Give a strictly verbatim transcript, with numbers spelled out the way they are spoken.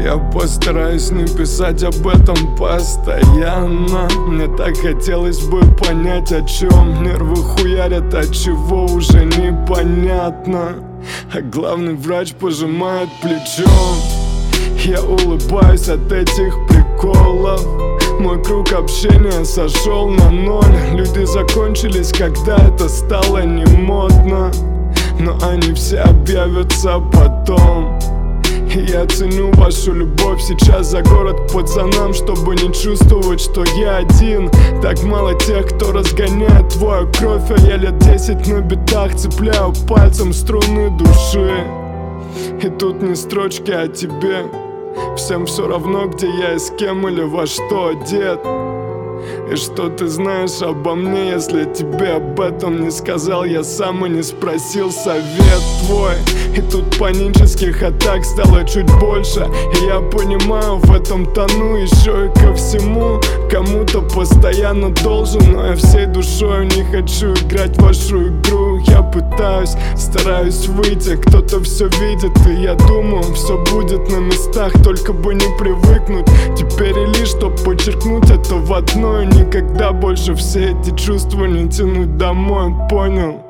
Я постараюсь не писать об этом постоянно. Мне так хотелось бы понять, о чем нервы хуярят, от чего уже непонятно. А главный врач пожимает плечом. Я улыбаюсь от этих приколов. Мой круг общения сошел на ноль. Люди закончились, когда это стало не модно. Но они все объявятся потом. И я ценю вашу любовь сейчас за город к пацанам, чтобы не чувствовать, что я один. Так мало тех, кто разгоняет твою кровь, а я лет десять на битах цепляю пальцем струны души. И тут не строчки о тебе. Всем все равно, где я и с кем или во что одет. И что ты знаешь обо мне, если тебе об этом не сказал я сам и не спросил совет твой. И тут панических атак стало чуть больше, и я понимаю, в этом тону еще и ко всему. Кому-то постоянно должен, но я всей душой не хочу играть в вашу игру. Я пытаюсь, стараюсь выйти, кто-то все видит, и я думаю, все будет на местах, только бы не привыкнуть. Теперь и лишь, чтоб подчеркнуть это в одно, и никогда больше все эти чувства не тянуть домой, понял?